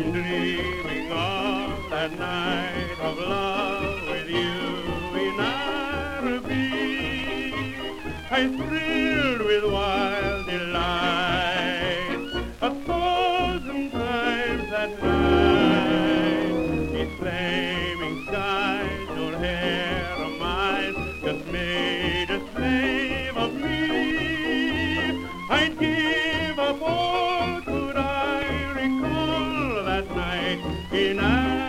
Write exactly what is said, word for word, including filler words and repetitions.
I'm dreaming of that night of love with you in Araby. I'm thrilled with wild delight a thousand times that night. These flaming skies, your hair of mine, just made a slave of me. I'd give up all could I recall that night in Araby.